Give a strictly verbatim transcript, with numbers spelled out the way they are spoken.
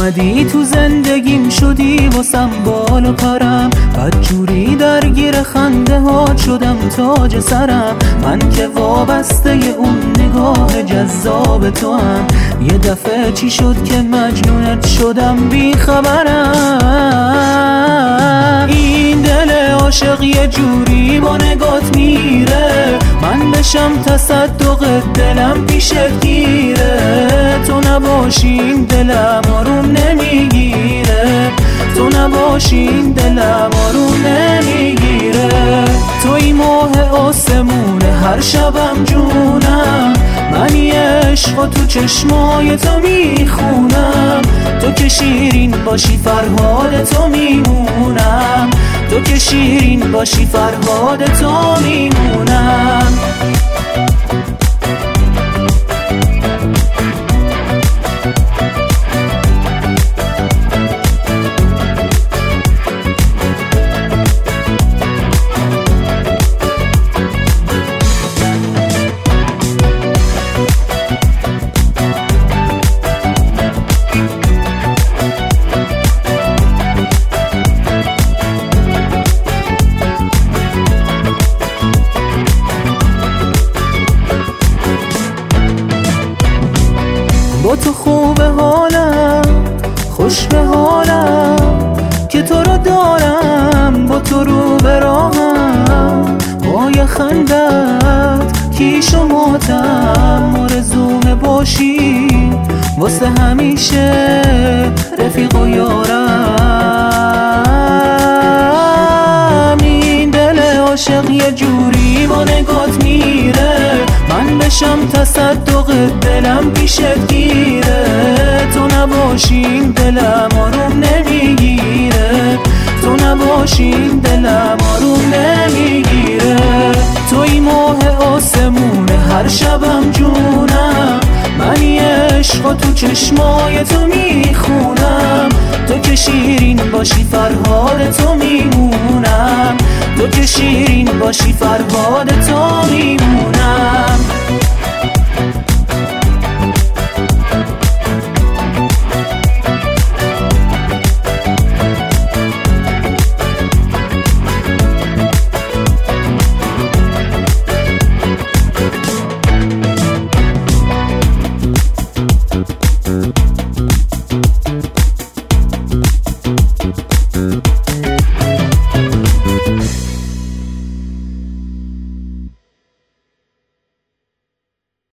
اومدی تو زندگیم شدی واسم بال و پرم، بدجوری درگیر خنده ها شدم تاج سرم. من که وابسته اون نگاه جذاب تو هم، یه دفعه چی شد که مجنونت شدم بی خبرم. این دل عاشق یه جوری با نگات میره، من بشم تصدق دلم پیشت گیره. تو نباشین دلم آروم نمیگیره، تو نباشین دلم آروم نمیگیره. توی ماه آسمونه هر شبم جونم، من یه عشق و تو چشمای تو میخونم. تو که شیرین باشی فرهاد تو میمونم، تو که شیرین باشی فرهاد تو میمونم. با تو خوب حالم، خوش به حالم که تو رو دارم، با تو رو به راهم. با یه خندت کیش و ماتم، آرزومه باشی واسه همیشه رفیق و یارم. این دل عاشق یه جوری با نگات میره، من بشم تصدق دلم پیشت گیره. تو نباشین دلم آروم نمیگیره، تو نباشین دلم آروم نمیگیره. توی ماه آسمونه هر شبم جونم، من یه عشق و تو چشمای تو میخونم. تو که شیرین باشی فرهاد تو میمونم، تو که شیرین باشی فرهاد تو میمونم.